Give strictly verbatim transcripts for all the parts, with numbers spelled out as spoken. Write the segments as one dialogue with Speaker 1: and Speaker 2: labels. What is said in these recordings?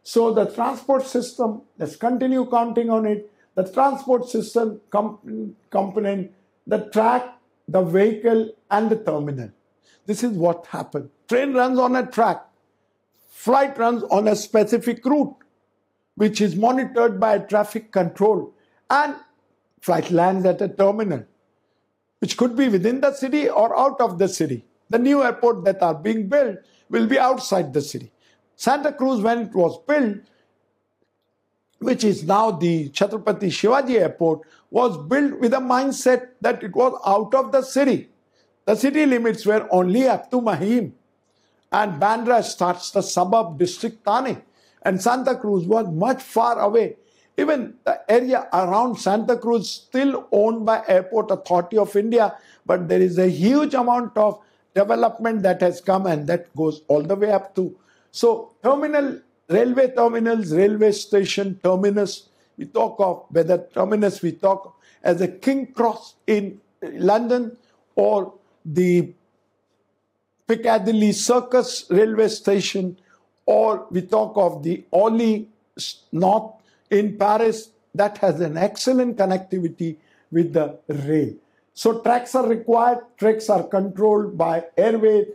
Speaker 1: So the transport system, let's continue counting on it. The transport system com- component, the track, the vehicle, and the terminal. This is what happened. Train runs on a track. Flight runs on a specific route, which is monitored by traffic control. And flight lands at a terminal, which could be within the city or out of the city. The new airports that are being built will be outside the city. Santa Cruz, when it was built, which is now the Chhatrapati Shivaji Airport, was built with a mindset that it was out of the city. The city limits were only up to Mahim. And Bandra starts the suburb district Thane. And Santa Cruz was much far away. Even the area around Santa Cruz still owned by Airport Authority of India, but there is a huge amount of development that has come and that goes all the way up to. So terminal, railway terminals, railway station, terminus, we talk of whether terminus we talk as a King Cross in London or the Piccadilly Circus railway station, or we talk of the Orly North in Paris that has an excellent connectivity with the rail. So tracks are required, tracks are controlled by airways,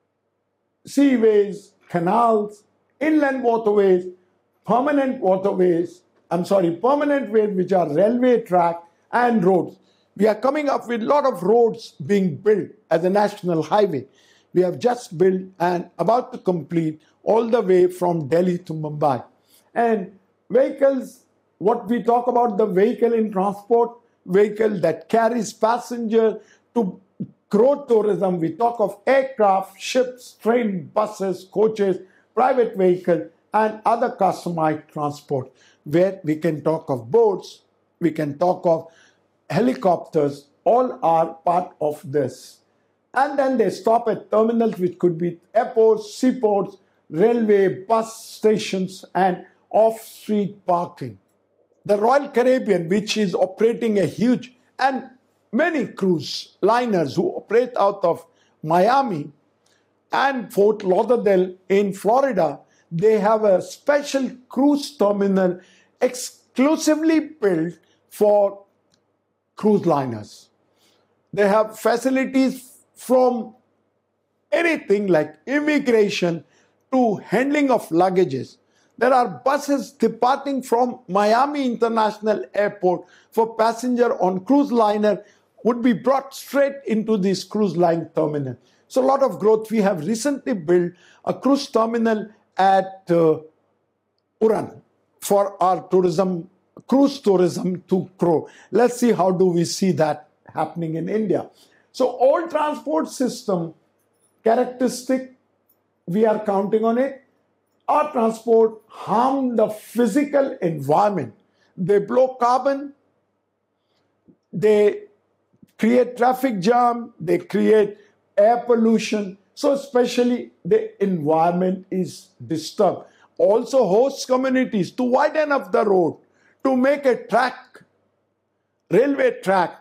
Speaker 1: seaways, canals, inland waterways, permanent waterways, I'm sorry, permanent ways which are railway track and roads. We are coming up with a lot of roads being built as a national highway. We have just built and about to complete all the way from Delhi to Mumbai. And vehicles, what we talk about the vehicle in transport, vehicle that carries passengers to grow tourism. We talk of aircraft, ships, train, buses, coaches, private vehicle, and other customized transport, where we can talk of boats, we can talk of helicopters, all are part of this. And then they stop at terminals, which could be airports, seaports, railway, bus stations, and off-street parking. The Royal Caribbean, which is operating a huge, and many cruise liners who operate out of Miami and Fort Lauderdale in Florida, they have a special cruise terminal exclusively built for cruise liners. They have facilities from anything like immigration to handling of luggages. There are buses departing from Miami International Airport for passenger on cruise liner would be brought straight into this cruise line terminal. So a lot of growth. We have recently built a cruise terminal at uh, Uran for our tourism, cruise tourism to grow. Let's see how do we see that happening in India. So all transport system characteristic, we are counting on it. Our transport harm the physical environment. They blow carbon, they create traffic jam, they create air pollution. So especially the environment is disturbed. Also host communities to widen up the road, to make a track, railway track,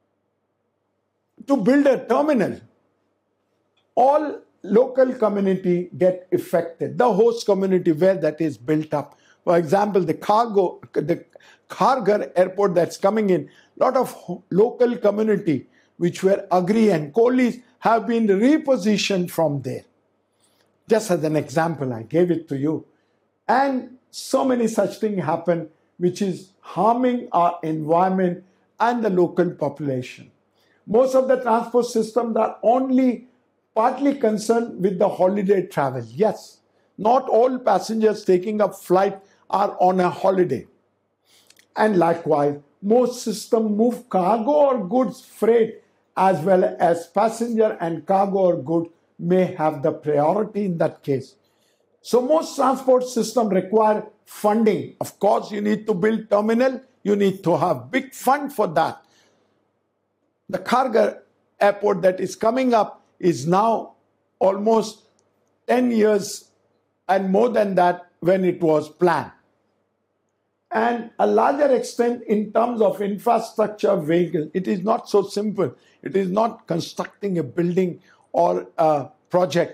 Speaker 1: to build a terminal. All local community get affected. The host community where that is built up. For example, the cargo, the Kharghar airport that's coming in, a lot of local community, which were Agri and Kolis, have been repositioned from there. Just as an example, I gave it to you. And so many such things happen, which is harming our environment and the local population. Most of the transport systems are only partly concerned with the holiday travel. Yes, not all passengers taking up flight are on a holiday. And likewise, most systems move cargo or goods freight as well as passenger and cargo or goods may have the priority in that case. So most transport systems require funding. Of course, you need to build terminal. You need to have big fund for that. The Kharghar airport that is coming up is now almost ten years and more than that when it was planned. And a larger extent in terms of infrastructure vehicle, it is not so simple. It is not constructing a building or a project.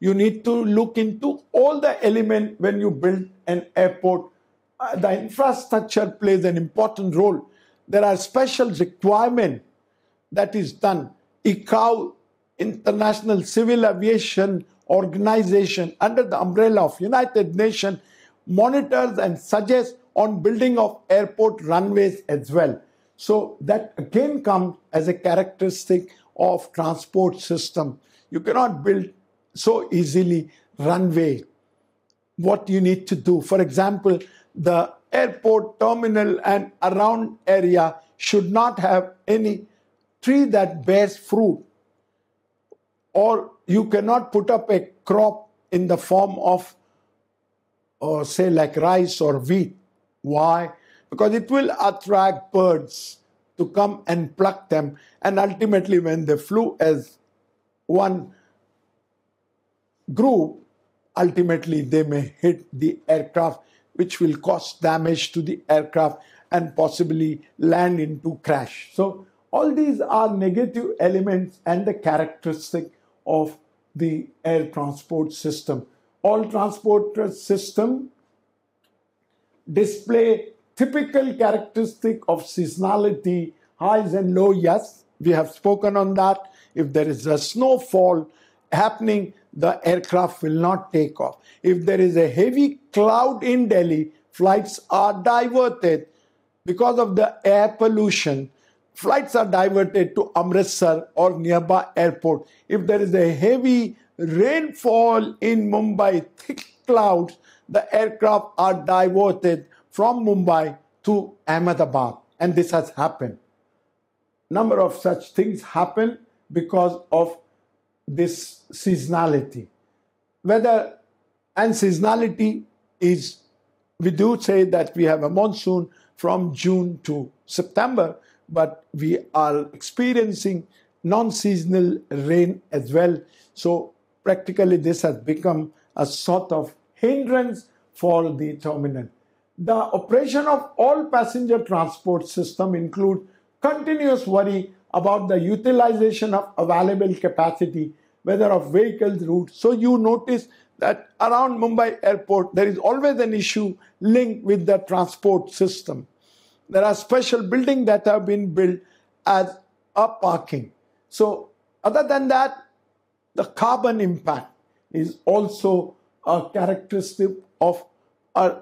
Speaker 1: You need to look into all the elements when you build an airport. Uh, the infrastructure plays an important role. There are special requirements that is done. I C A O, International Civil Aviation Organization, under the umbrella of United Nations, monitors and suggests on building of airport runways as well. So that again comes as a characteristic of transport system. You cannot build so easily runway. What you need to do, for example, the airport terminal and around area should not have any tree that bears fruit, or you cannot put up a crop in the form of, or say like rice or wheat. Why? Because it will attract birds to come and pluck them, and ultimately when they flew as one group, ultimately they may hit the aircraft, which will cause damage to the aircraft and possibly land into crash. So all these are negative elements and the characteristic of the air transport system. All transport system display typical characteristic of seasonality, highs and low. Yes, we have spoken on that. If there is a snowfall happening, the aircraft will not take off. If there is a heavy cloud in Delhi, flights are diverted because of the air pollution. Flights are diverted to Amritsar or nearby airport. If there is a heavy rainfall in Mumbai, thick clouds, the aircraft are diverted from Mumbai to Ahmedabad. And this has happened. Number of such things happen because of this seasonality. Weather and seasonality is, we do say that we have a monsoon from June to September, but we are experiencing non-seasonal rain as well. So practically this has become a sort of hindrance for the terminal. The operation of all passenger transport system include continuous worry about the utilization of available capacity, whether of vehicles, routes. So you notice that around Mumbai airport, there is always an issue linked with the transport system. There are special buildings that have been built as a parking. So other than that, the carbon impact is also a characteristic of a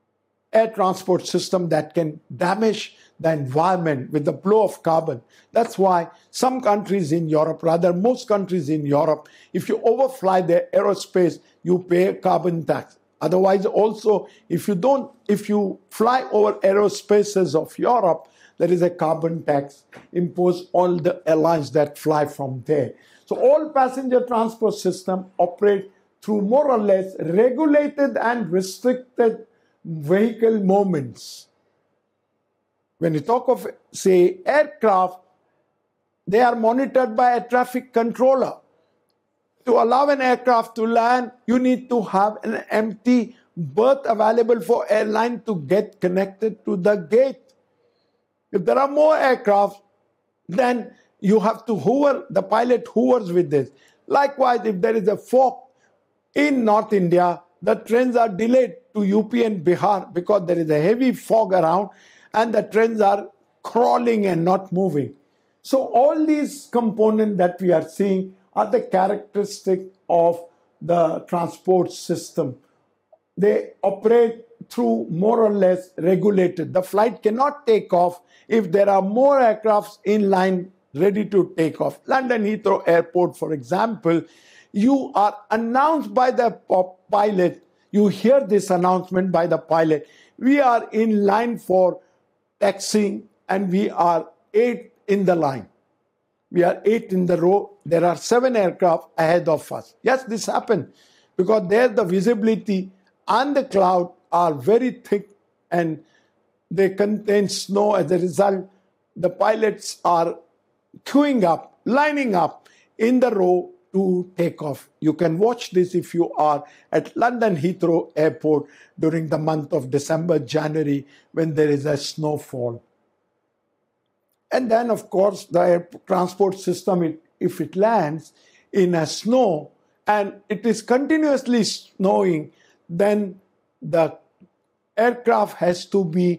Speaker 1: air transport system that can damage the environment with the flow of carbon. That's why some countries in Europe, rather most countries in Europe, if you overfly their aerospace, you pay a carbon tax. Otherwise, also, if you don't, if you fly over aerospaces of Europe, there is a carbon tax imposed on the airlines that fly from there. So all passenger transport systems operate through more or less regulated and restricted vehicle movements. When you talk of, say, aircraft, they are monitored by a traffic controller. To allow an aircraft to land, you need to have an empty berth available for airline to get connected to the gate. If there are more aircraft, then you have to hover, the pilot hovers with this. Likewise, if there is a fog in North India, the trains are delayed to U P and Bihar because there is a heavy fog around and the trains are crawling and not moving. So all these components that we are seeing are the characteristic of the transport system. They operate through more or less regulated. The flight cannot take off if there are more aircrafts in line ready to take off. London Heathrow Airport, for example, you are announced by the pilot, you hear this announcement by the pilot, we are in line for taxiing and we are eight in the line. We are eight in the row. There are seven aircraft ahead of us. Yes, this happened because there the visibility and the cloud are very thick and they contain snow. As a result, the pilots are queuing up, lining up in the row to take off. You can watch this if you are at London Heathrow Airport during the month of December, January, when there is a snowfall. And then, of course, the air transport system, it, if it lands in a snow and it is continuously snowing, then the aircraft has to be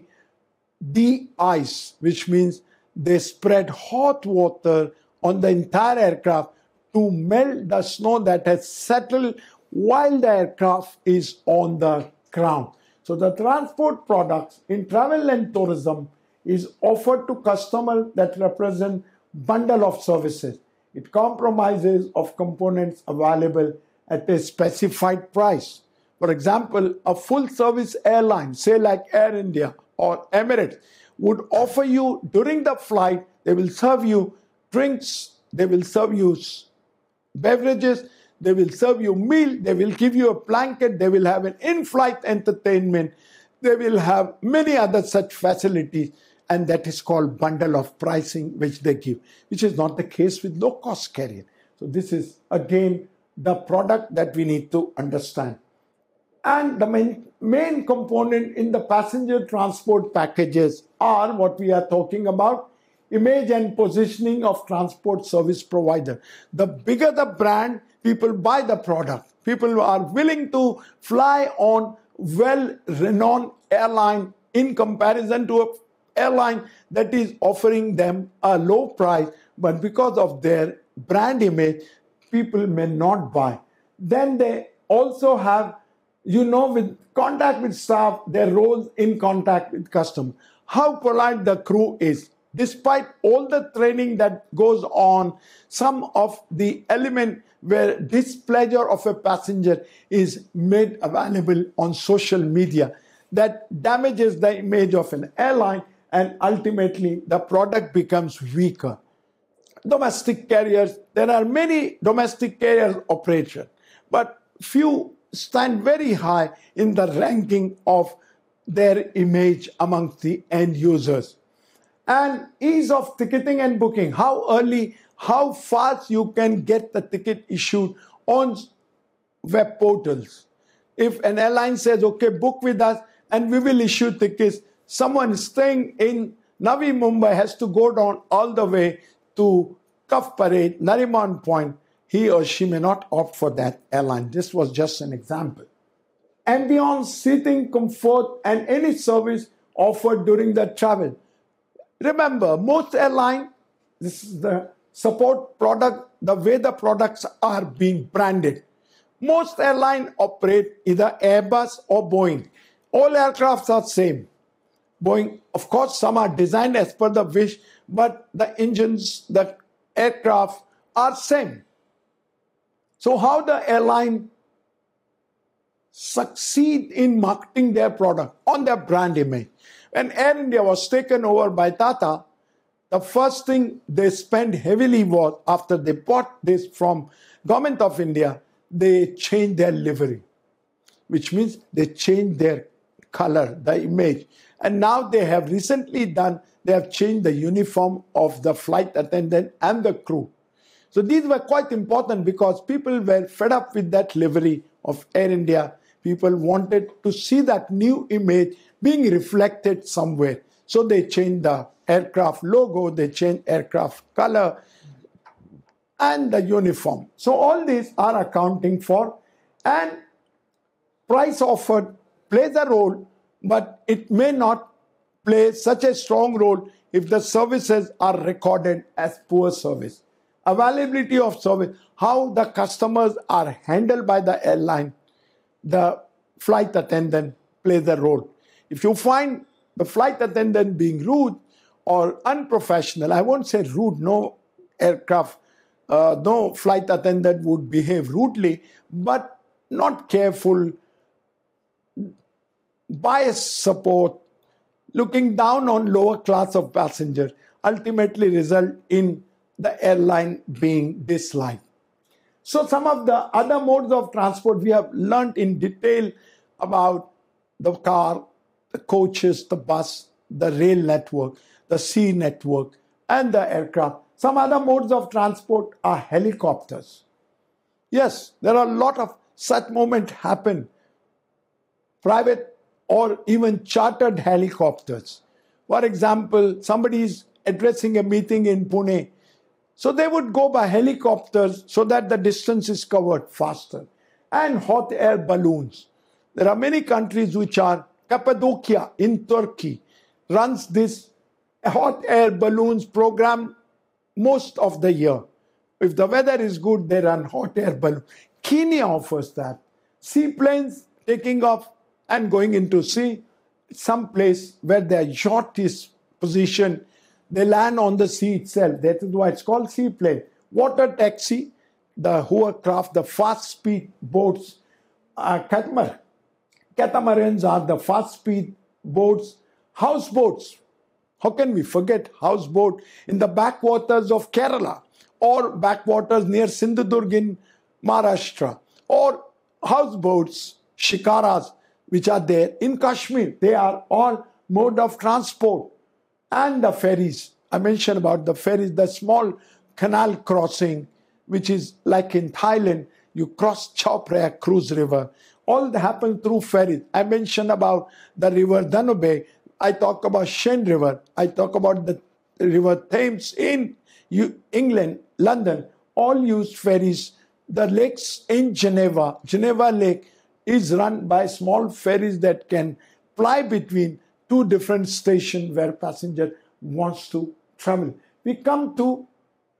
Speaker 1: de-iced, which means they spread hot water on the entire aircraft to melt the snow that has settled while the aircraft is on the ground. So the transport products in travel and tourism is offered to customers that represent bundle of services. It compromises of components available at a specified price. For example, a full-service airline, say like Air India or Emirates, would offer you during the flight, they will serve you drinks, they will serve you beverages, they will serve you meal, they will give you a blanket, they will have an in-flight entertainment, they will have many other such facilities, and that is called bundle of pricing which they give, which is not the case with low-cost carrier. So this is again the product that we need to understand. And the main, main component in the passenger transport packages are what we are talking about, image and positioning of transport service provider. The bigger the brand, people buy the product. People are willing to fly on well-renowned airline in comparison to an airline that is offering them a low price, but because of their brand image, people may not buy. Then they also have, you know, with contact with staff, their roles in contact with customer. How polite the crew is. Despite all the training that goes on, some of the element where displeasure of a passenger is made available on social media that damages the image of an airline, and ultimately the product becomes weaker. Domestic carriers, there are many domestic carriers operation, but few stand very high in the ranking of their image amongst the end users. And ease of ticketing and booking, how early, how fast you can get the ticket issued on web portals. If an airline says, okay, book with us and we will issue tickets, someone staying in Navi Mumbai has to go down all the way to Cuff Parade, Nariman Point. He or she may not opt for that airline. This was just an example. Ambience, seating, comfort, and any service offered during the travel. Remember, most airlines, this is the support product, the way the products are being branded. Most airlines operate either Airbus or Boeing. All aircrafts are same. Boeing, of course, some are designed as per the wish, but the engines, the aircraft are same. So how the airline succeed in marketing their product on their brand image? When Air India was taken over by Tata, the first thing they spent heavily was, after they bought this from Government of India, they changed their livery, which means they changed their color, the image. And now they have recently done, they have changed the uniform of the flight attendant and the crew. So these were quite important because people were fed up with that livery of Air India. People wanted to see that new image being reflected somewhere. So they changed the aircraft logo, they changed aircraft color and the uniform. So all these are accounting for, and price offered plays a role, but it may not play such a strong role if the services are recorded as poor service. Availability of service, how the customers are handled by the airline, the flight attendant plays a role. If you find the flight attendant being rude or unprofessional, I won't say rude, no aircraft, uh, no flight attendant would behave rudely, but not careful, biased support, looking down on lower class of passengers, ultimately result in the airline being disliked. So some of the other modes of transport we have learned in detail about the car, the coaches, the bus, the rail network, the sea network, and the aircraft. Some other modes of transport are helicopters. Yes, there are a lot of such moments happen. Private or even chartered helicopters. For example, somebody is addressing a meeting in Pune. So they would go by helicopters so that the distance is covered faster. And hot air balloons. There are many countries which are, Cappadocia in Turkey runs this hot air balloons program most of the year. If the weather is good, they run hot air balloon. Kenya offers that. Seaplanes taking off and going into sea, some place where their yacht is positioned, they land on the sea itself. That is why it's called seaplane. Water taxi, the hovercraft, the fast speed boats, uh, catamaran. Catamarans are the fast speed boats, houseboats. How can we forget houseboat in the backwaters of Kerala or backwaters near Sindhudurg in Maharashtra, or houseboats, shikaras, which are there in Kashmir. They are all mode of transport. And the ferries. I mentioned about the ferries, the small canal crossing, which is like in Thailand, you cross Chao Phraya Cruise River. All that happens through ferries. I mentioned about the river Danube. I talk about Seine River. I talk about the river Thames in England, London. All use ferries. The lakes in Geneva, Geneva Lake, is run by small ferries that can ply between two different stations where passenger wants to travel. We come to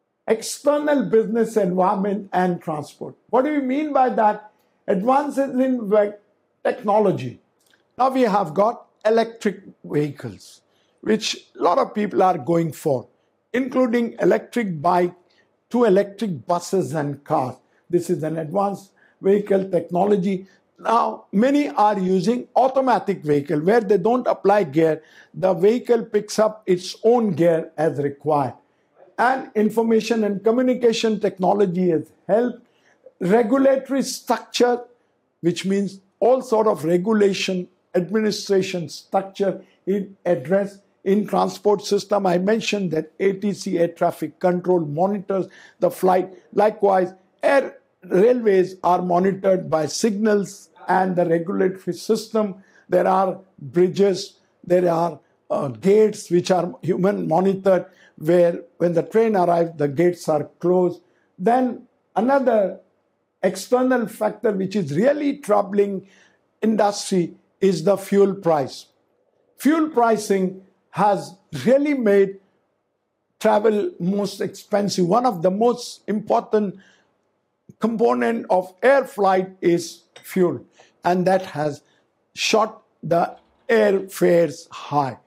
Speaker 1: external business environment and transport. What do we mean by that? Advances in technology. Now we have got electric vehicles, which a lot of people are going for, including electric bike to electric buses and cars. This is an advanced vehicle technology. Now, many are using automatic vehicle where they don't apply gear. The vehicle picks up its own gear as required. And information and communication technology has helped regulatory structure, which means all sort of regulation, administration structure in address in transport system. I mentioned that A T C, air traffic control, monitors the flight. Likewise, air railways are monitored by signals and the regulatory system. There are bridges, there are uh, gates which are human monitored, where when the train arrives, the gates are closed. Then another external factor which is really troubling industry is the fuel price. Fuel pricing has really made travel most expensive. One of the most important component of air flight is fuel, and that has shot the airfares high.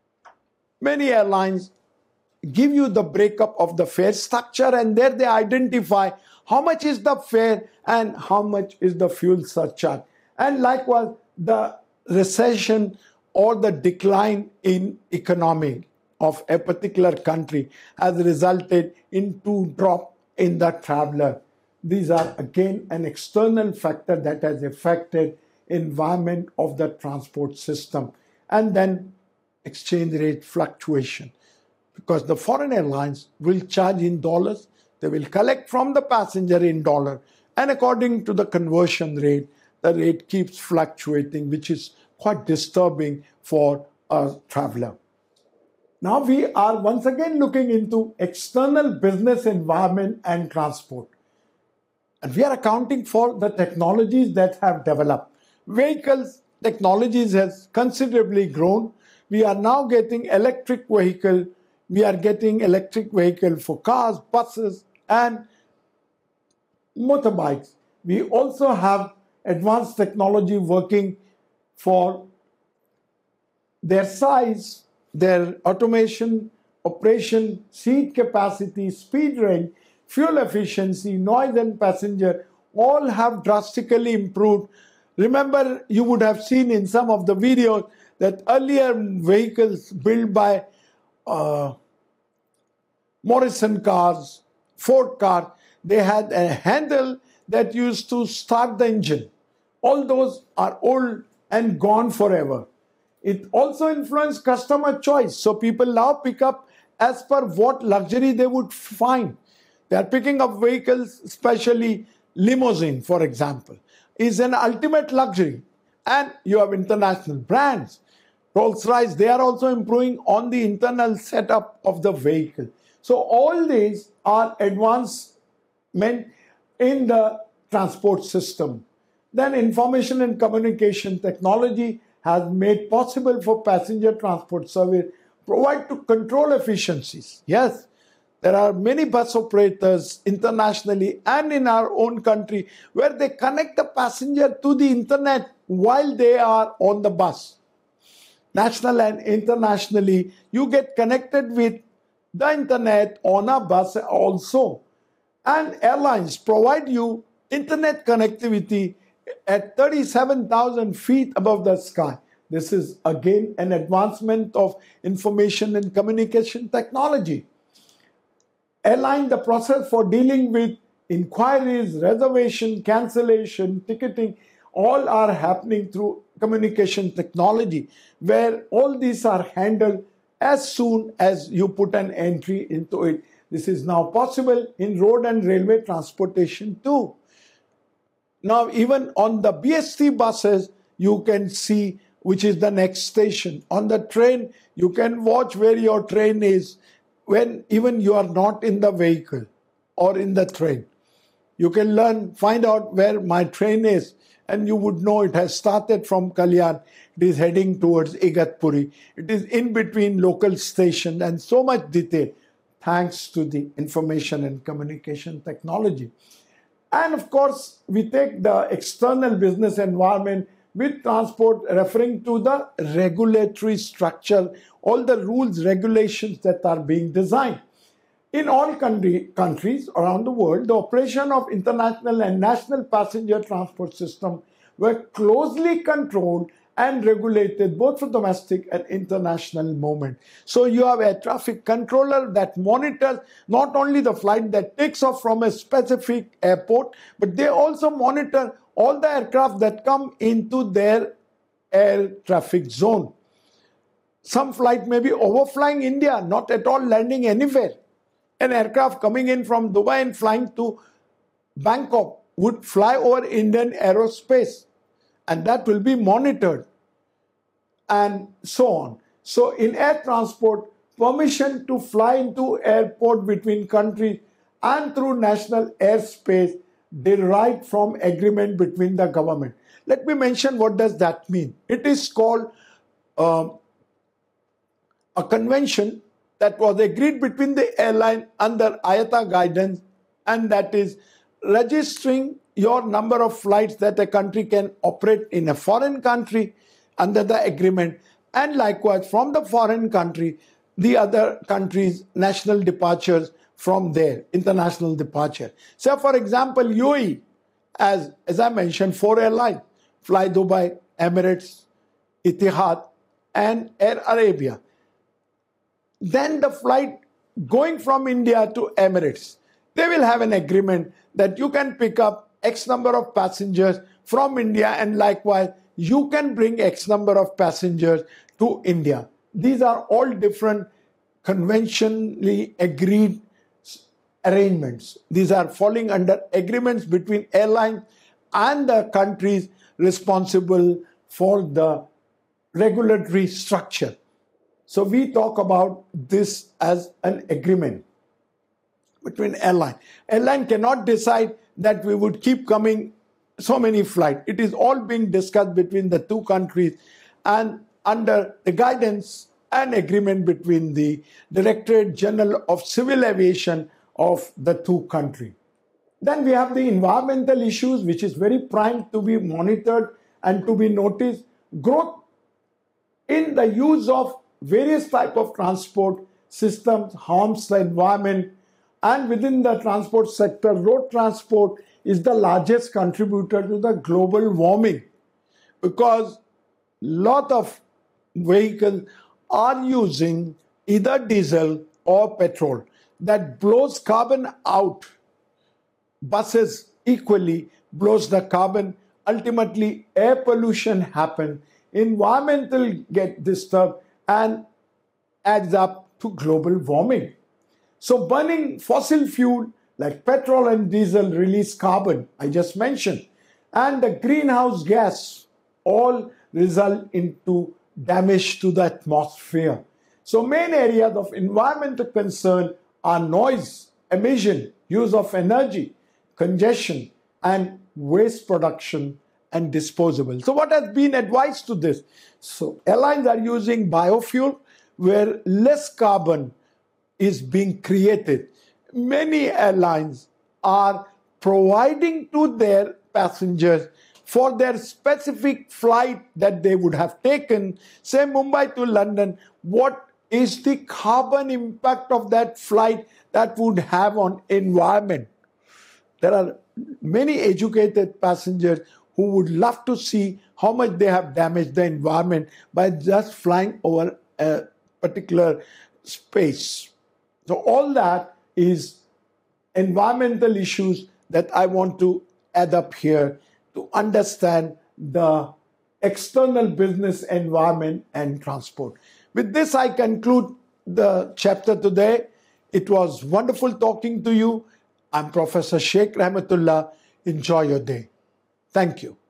Speaker 1: Many airlines give you the breakup of the fare structure, and there they identify how much is the fare and how much is the fuel surcharge. And likewise, the recession or the decline in economy of a particular country has resulted into drop in the traveler. These are again an external factor that has affected environment of the transport system. And then exchange rate fluctuation, because the foreign airlines will charge in dollars, they will collect from the passenger in dollar, and according to the conversion rate, the rate keeps fluctuating, which is quite disturbing for a traveler. Now we are once again looking into external business environment and transport. And we are accounting for the technologies that have developed. Vehicles technologies has considerably grown. We are now getting electric vehicle. We are getting electric vehicle for cars, buses, and motorbikes. We also have advanced technology working for their size, their automation, operation, seat capacity, speed range, fuel efficiency, noise and passenger, all have drastically improved. Remember, you would have seen in some of the videos that earlier vehicles built by uh, Morrison cars, Ford car, they had a handle that used to start the engine. All those are old and gone forever. It also influenced customer choice. So people now pick up as per what luxury they would find. They are picking up vehicles, especially limousine, for example, is an ultimate luxury. And you have international brands. Rolls-Royce, they are also improving on the internal setup of the vehicle. So all these are advancement in the transport system. Then information and communication technology has made possible for passenger transport service provide to control efficiencies. Yes, there are many bus operators internationally and in our own country where they connect the passenger to the internet while they are on the bus. National and internationally, you get connected with the internet on a bus also. And airlines provide you internet connectivity at thirty-seven thousand feet above the sky. This is again an advancement of information and communication technology. Airline, the process for dealing with inquiries, reservation, cancellation, ticketing, all are happening through communication technology, where all these are handled as soon as you put an entry into it. This is now possible in road and railway transportation too. Now, even on the B S T buses, you can see which is the next station. On the train, you can watch where your train is when even you are not in the vehicle or in the train. You can learn, find out where my train is, and you would know it has started from Kalyan. It is heading towards Igatpuri. It is in between local station and so much detail thanks to the information and communication technology. And of course, we take the external business environment with transport referring to the regulatory structure, all the rules, regulations that are being designed. In all country, countries around the world, the operation of international and national passenger transport system were closely controlled and regulated both for domestic and international movement. So you have a traffic controller that monitors not only the flight that takes off from a specific airport, but they also monitor all the aircraft that come into their air traffic zone. Some flight may be overflying India, not at all landing anywhere. An aircraft coming in from Dubai and flying to Bangkok would fly over Indian aerospace, and that will be monitored, and so on. So in air transport, permission to fly into airport between countries and through national airspace derived from agreement between the government. Let me mention what does that mean. It is called uh, a convention that was agreed between the airline under I A T A guidance, and that is registering your number of flights that a country can operate in a foreign country under the agreement, and likewise from the foreign country, the other country's national departures from there, international departure. So for example, U A E, as, as I mentioned, four airlines, Fly Dubai, Emirates, Etihad, and Air Arabia. Then the flight going from India to Emirates, they will have an agreement that you can pick up X number of passengers from India, and likewise you can bring X number of passengers to India. These are all different conventionally agreed arrangements. These are falling under agreements between airlines and the countries responsible for the regulatory structure. So we talk about this as an agreement between airline. Airline cannot decide that we would keep coming so many flights. It is all being discussed between the two countries and under the guidance and agreement between the Directorate General of Civil Aviation of the two countries. Then we have the environmental issues, which is very prime to be monitored and to be noticed. Growth in the use of various types of transport systems harms the environment, and within the transport sector, road transport is the largest contributor to the global warming, because lot of vehicles are using either diesel or petrol that blows carbon out. Buses equally blows the carbon. Ultimately, air pollution happens, environmental get disturbed, and adds up to global warming. So burning fossil fuel like petrol and diesel release carbon, I just mentioned, and the greenhouse gas all result into damage to the atmosphere. So main areas of environmental concern are noise, emission, use of energy, congestion, and waste production and disposable. So what has been advised to this? So airlines are using biofuel where less carbon is being created. Many airlines are providing to their passengers for their specific flight that they would have taken, say Mumbai to London, what is the carbon impact of that flight that would have on environment. There are many educated passengers who would love to see how much they have damaged the environment by just flying over a particular space. So all that is environmental issues that I want to add up here to understand the external business environment and transport. With this, I conclude the chapter today. It was wonderful talking to you. I'm Professor Sheikh Rahmatullah. Enjoy your day. Thank you.